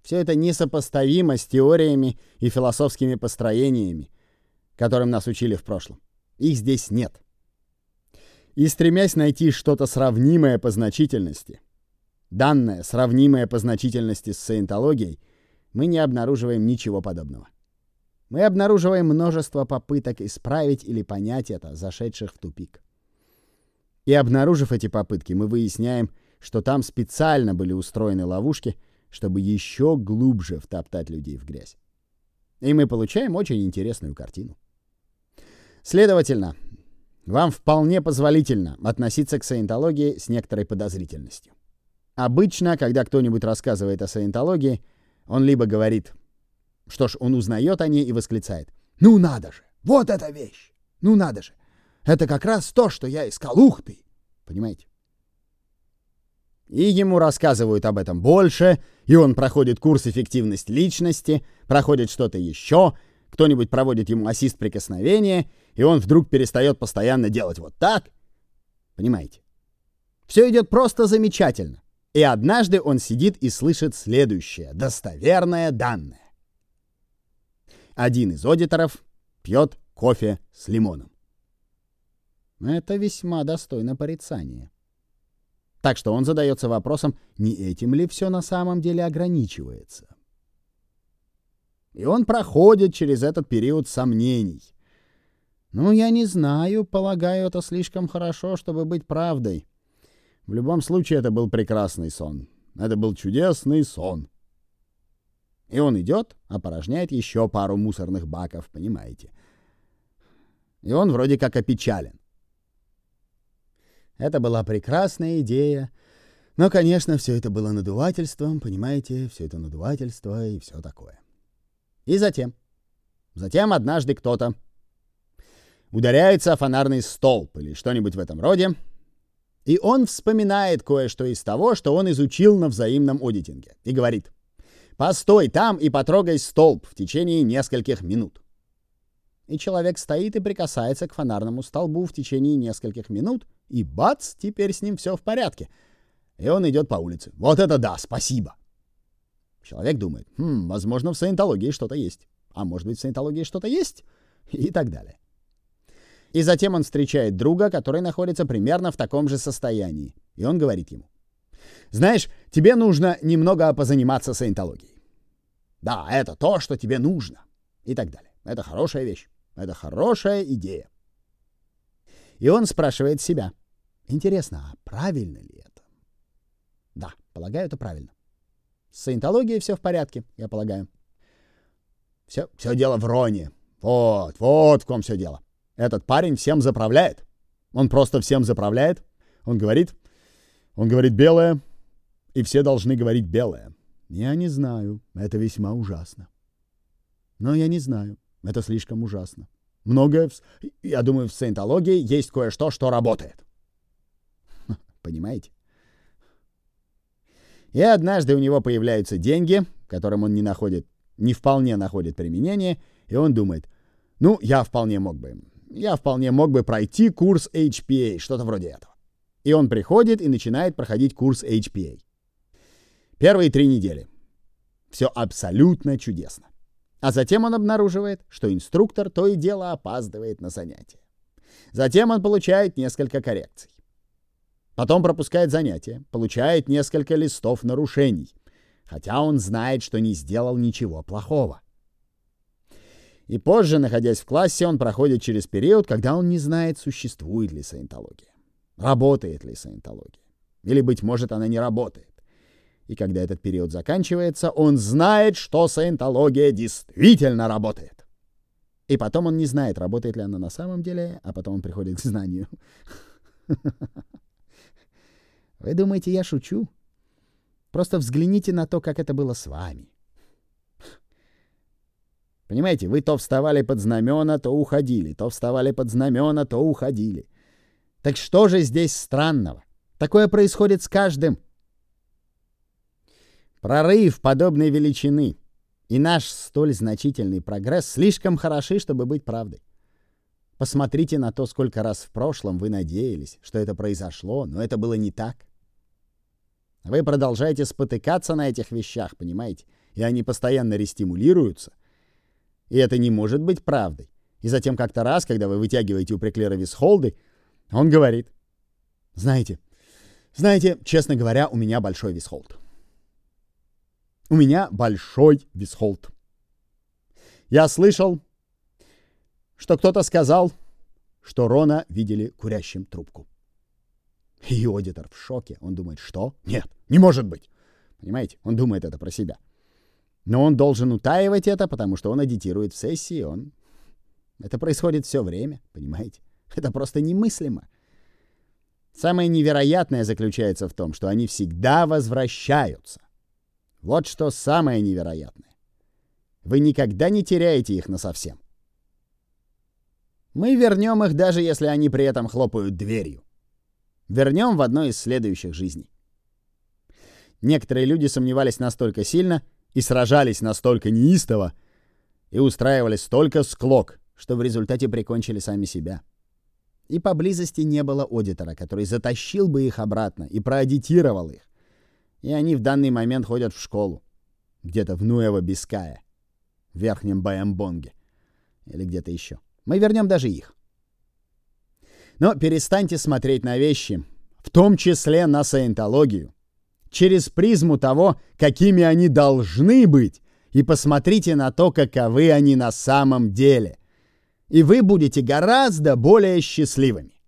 Все это несопоставимо с теориями и философскими построениями, которым нас учили в прошлом. Их здесь нет. И стремясь найти что-то сравнимое по значительности, данное, сравнимое по значительности с саентологией, мы не обнаруживаем ничего подобного. Мы обнаруживаем множество попыток исправить или понять это, зашедших в тупик. И обнаружив эти попытки, мы выясняем, что там специально были устроены ловушки, чтобы еще глубже втоптать людей в грязь. И мы получаем очень интересную картину. Следовательно, вам вполне позволительно относиться к саентологии с некоторой подозрительностью. Обычно, когда кто-нибудь рассказывает о саентологии, он либо говорит, что ж, он узнает о ней и восклицает: «Ну надо же! Вот эта вещь! Ну надо же! Это как раз то, что я искал! Ух ты!» Понимаете? И ему рассказывают об этом больше, и он проходит курс «Эффективность личности», проходит что-то еще, кто-нибудь проводит ему ассист прикосновения, и он вдруг перестает постоянно делать вот так. Понимаете? Все идет просто замечательно. И однажды он сидит и слышит следующее достоверное данное. Один из аудиторов пьет кофе с лимоном. Это весьма достойно порицания. Так что он задается вопросом, не этим ли все на самом деле ограничивается. И он проходит через этот период сомнений. Ну, я не знаю, полагаю, это слишком хорошо, чтобы быть правдой. В любом случае, это был прекрасный сон. Это был чудесный сон. И он идет, опорожняет еще пару мусорных баков, понимаете. И он вроде как опечален. Это была прекрасная идея. Но, конечно, все это было надувательством, понимаете, все это надувательство и все такое. И затем однажды кто-то ударяется о фонарный столб или что-нибудь в этом роде, и он вспоминает кое-что из того, что он изучил на взаимном аудитинге, и говорит: «Постой там и потрогай столб в течение нескольких минут». И человек стоит и прикасается к фонарному столбу в течение нескольких минут, и бац, теперь с ним все в порядке. И он идет по улице. Вот это да, спасибо. Человек думает, возможно, в саентологии что-то есть. А может быть, в саентологии что-то есть? И так далее. И затем он встречает друга, который находится примерно в таком же состоянии. И он говорит ему: «Знаешь, тебе нужно немного позаниматься саентологией. Да, это то, что тебе нужно». И так далее. Это хорошая вещь. Это хорошая идея. И он спрашивает себя: интересно, а правильно ли это? Да, полагаю, это правильно. С саентологией все в порядке, я полагаю. Все дело в Роне. Вот в ком все дело. Этот парень всем заправляет. Он просто всем заправляет. Он говорит белое, и все должны говорить белое. Я не знаю, это весьма ужасно. Но я не знаю, это слишком ужасно. Многое, я думаю, в саентологии есть кое-что, что работает. Понимаете? И однажды у него появляются деньги, которым он не вполне находит применение, и он думает: я вполне мог бы пройти курс HPA, что-то вроде этого. И он приходит и начинает проходить курс HPA. Первые 3 недели. Все абсолютно чудесно. А затем он обнаруживает, что инструктор то и дело опаздывает на занятия. Затем он получает несколько коррекций. Потом пропускает занятия, получает несколько листов нарушений, хотя он знает, что не сделал ничего плохого. И позже, находясь в классе, он проходит через период, когда он не знает, существует ли саентология, работает ли саентология, или, быть может, она не работает. И когда этот период заканчивается, он знает, что саентология действительно работает. И потом он не знает, работает ли она на самом деле, а потом он приходит к знанию. Вы думаете, я шучу? Просто взгляните на то, как это было с вами. Понимаете, вы то вставали под знамена, то уходили, то вставали под знамена, то уходили. Так что же здесь странного? Такое происходит с каждым. Прорыв подобной величины и наш столь значительный прогресс слишком хороши, чтобы быть правдой. Посмотрите на то, сколько раз в прошлом вы надеялись, что это произошло, но это было не так. Вы продолжаете спотыкаться на этих вещах, понимаете? и они постоянно рестимулируются. И это не может быть правдой. И затем как-то раз, когда вы вытягиваете у Преклера висхолды, он говорит: знаете, честно говоря, у меня большой висхолд. У меня большой висхолд. Я слышал, что кто-то сказал, что Рона видели курящим трубку. И аудитор в шоке. Он думает, что? Нет, не может быть. Понимаете? Он думает это про себя. Но он должен утаивать это, потому что он аудитирует в сессии. Это происходит все время, понимаете? Это просто немыслимо. Самое невероятное заключается в том, что они всегда возвращаются. Вот что самое невероятное. Вы никогда не теряете их насовсем. Мы вернем их, даже если они при этом хлопают дверью. Вернем в одной из следующих жизней. Некоторые люди сомневались настолько сильно и сражались настолько неистово и устраивали столько склок, что в результате прикончили сами себя. И поблизости не было аудитора, который затащил бы их обратно и проаудитировал их. И они в данный момент ходят в школу. Где-то в Нуэво-Бискайе, в Верхнем Баямбонге или где-то еще. Мы вернем даже их. Но перестаньте смотреть на вещи, в том числе на саентологию, через призму того, какими они должны быть, и посмотрите на то, каковы они на самом деле. И вы будете гораздо более счастливыми.